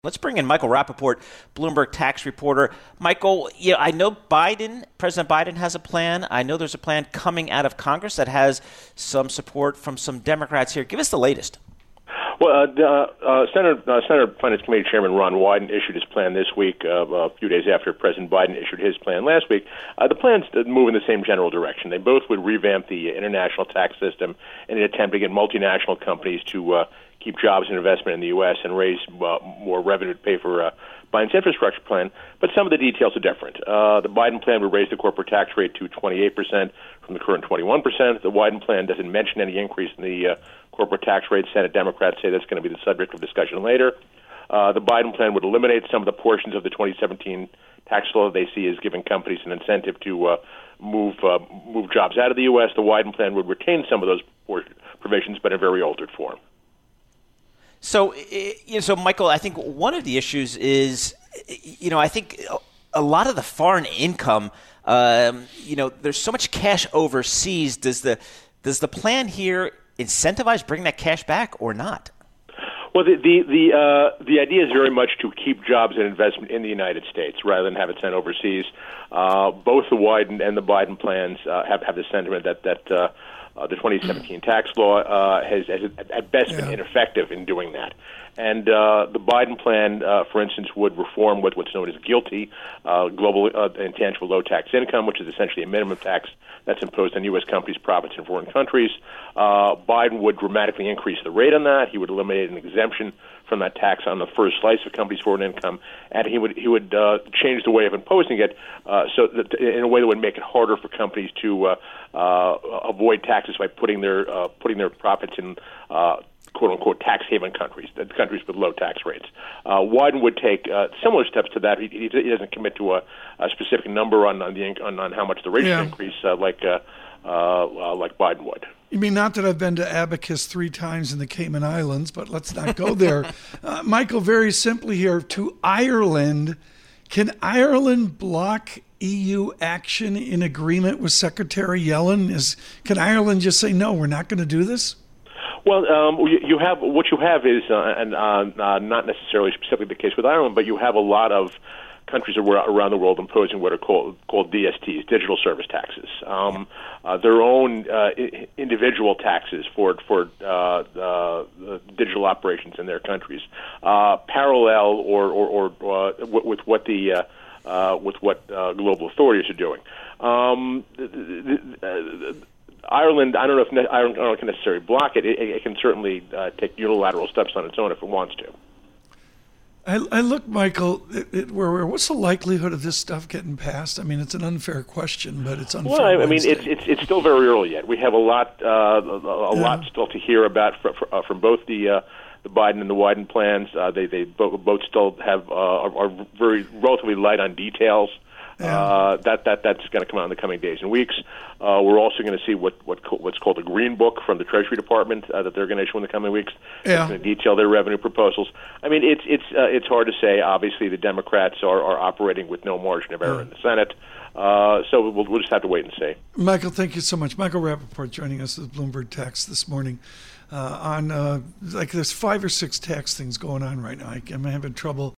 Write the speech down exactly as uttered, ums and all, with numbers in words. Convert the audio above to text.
Let's bring in Michael Rappaport, Bloomberg tax reporter. Michael, you know, I know Biden, President Biden has a plan. I know there's a plan coming out of Congress that has some support from some Democrats here. Give us the latest. Well, uh, uh, Senator, uh, Senator Finance Committee Chairman Ron Wyden issued his plan this week, uh, a few days after President Biden issued his plan last week. Uh, the plans move in the same general direction. They both would revamp the international tax system in an attempt to get multinational companies to uh, keep jobs and investment in the U S and raise uh, more revenue to pay for uh, Biden's infrastructure plan. But some of the details are different. Uh, the Biden plan would raise the corporate tax rate to twenty-eight percent from the current twenty-one percent. The Wyden plan doesn't mention any increase in the uh, corporate tax rate. Senate Democrats say that's going to be the subject of discussion later. Uh, the Biden plan would eliminate some of the portions of the twenty seventeen tax law they see as giving companies an incentive to uh, move uh, move jobs out of the U S. The Wyden plan would retain some of those provisions, but in a very altered form. So, you know, so Michael, I think one of the issues is, you know, I think a lot of the foreign income, um, you know, there's so much cash overseas. Does the does the plan here incentivize bringing that cash back or not? Well, the the the, uh, the idea is very much to keep jobs and investment in the United States rather than have it sent overseas. Uh, both the Wyden and the Biden plans uh, have have the sentiment that that. Uh, Uh, the twenty seventeen tax law uh, has, has at best been yeah. ineffective in doing that. And uh, the Biden plan, uh, for instance, would reform what, what's known as GILTI, uh, Global uh, Intangible Low Tax Income, which is essentially a minimum tax that's imposed on U S companies' profits in foreign countries. Uh, Biden would dramatically increase the rate on that. He would eliminate an exemption from that tax on the first slice of companies' foreign income, and he would he would uh, change the way of imposing it uh, so that in a way that would make it harder for companies to uh, uh, avoid taxes by putting their uh, putting their profits in uh, quote unquote tax haven countries, countries with low tax rates. Uh, Wyden would take uh, similar steps to that. He, he doesn't commit to a, a specific number on on, the, on on how much the rate yeah. increase uh, like uh, uh, like Biden would. You mean not that I've been to Abacus three times in the Cayman Islands, but let's not go there. uh, Michael, very simply here, to Ireland, can Ireland block E U action in agreement with Secretary Yellen? Is Can Ireland just say, no, we're not going to do this? Well, um, you, you have what you have is, uh, and uh, uh, not necessarily specifically the case with Ireland, but you have a lot of countries around the world imposing what are called called D S Ts, digital service taxes, um, uh, their own uh, I- individual taxes for for uh, uh, digital operations in their countries, uh, parallel or or, or uh, with what the uh, uh, with what uh, global authorities are doing. Um, the, the, the, Ireland, I don't know if ne- Ireland can necessarily block it. It, it can certainly uh, take unilateral steps on its own if it wants to. I, I look, Michael, it, it, where, where, what's the likelihood of this stuff getting passed? I mean, it's an unfair question, but it's unfair. Well, I, I mean, Wednesday. it's, it's it's still very early yet. We have a lot uh, a, a Yeah. lot still to hear about fr- fr- uh, from both the uh, the Biden and the Wyden plans. Uh, they they both, both still have uh, are, are very relatively light on details. Yeah. Uh, that that that's going to come out in the coming days and weeks. Uh, we're also going to see what what co- what's called a green book from the Treasury Department uh, that they're going to issue in the coming weeks. Yeah. It's going to detail their revenue proposals. I mean, it's it's uh, it's hard to say. Obviously, the Democrats are, are operating with no margin of error Yeah. in the Senate. Uh, so we'll, we'll just have to wait and see. Michael, thank you so much. Michael Rappaport joining us with Bloomberg Tax this morning uh, on, uh, like, there's five or six tax things going on right now. I, I'm having trouble